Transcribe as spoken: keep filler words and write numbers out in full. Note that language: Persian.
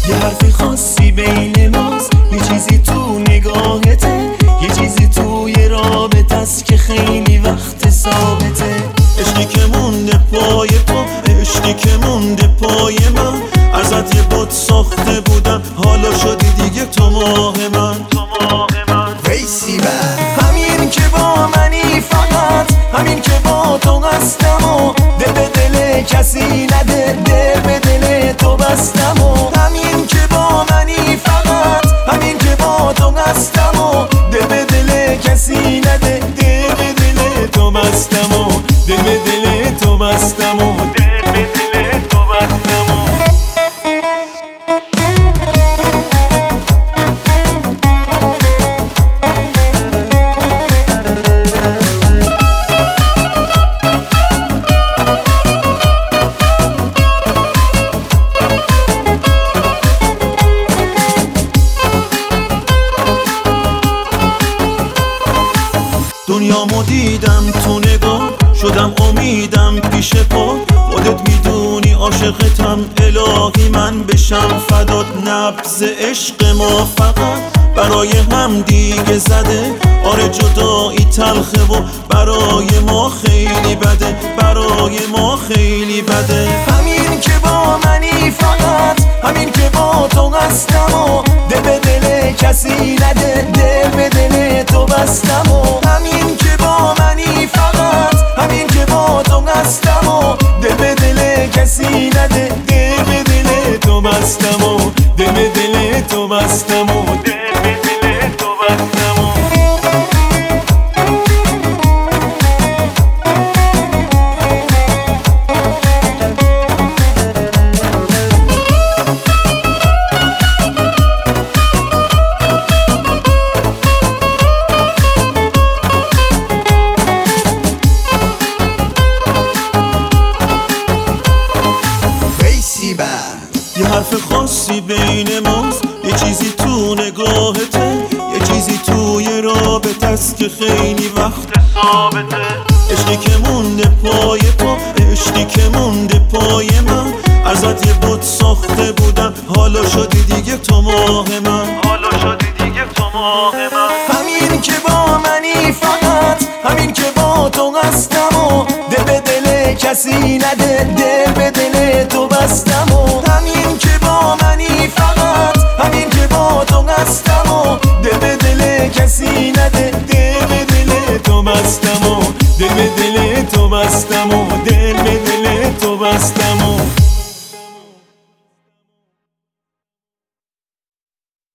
یه حرف خاصی بین ماست، یه چیزی تو نگاهته، یه چیزی توی رابطه است که خیلی وقت ثابته. عشقی که مونده پای تو، عشقی که مونده پای من، ازت یه بت ساخته بودم، حالا شدی دیگه تو ماه من. ویسی بر همین که با منی، فقط همین که با تو هستم و دل به دل کسی نده، دل به دل تو بستم و همین که با منی، فقط همین که با تو هستم و دل به دل کسی نده، دل به دل تو بستم و دل به دل تو بستم و دل به دل تو بستم و دنیامو دیدم تو نگاه، شدم امیدم پیش پا، خودت میدونی عاشقتم، الهی من بشم فدات. نبض عشق ما فقط برای هم دیگه زده، آره جدایی تلخه و برای ما خیلی بده، برای ما خیلی بده. همین که با منی، فقط همین که با تو هستم و دل به دل کسی نده، دل به دل تو بستم و همین که با منی، فقط همین که با تو هستم و دل به دل کسی نده، دل به دل تو بستم و دل به دل تو بستم و دل به دل تو بستم و یه حرف خاصی بین ماست، یه چیزی تو نگاهته، یه چیزی توی رابطه است که خیلی وقت ثابته. عشقی که مونده پای تو، عشقی که مونده پای من، ازت یه بت ساخته بودم، حالا شدی دیگه تو ماه من، حالا شدی دیگه تو ماه من. همین که با منی، فقط همین که با تو هستم و دل به دل کسی نده، دل به دل تو بستم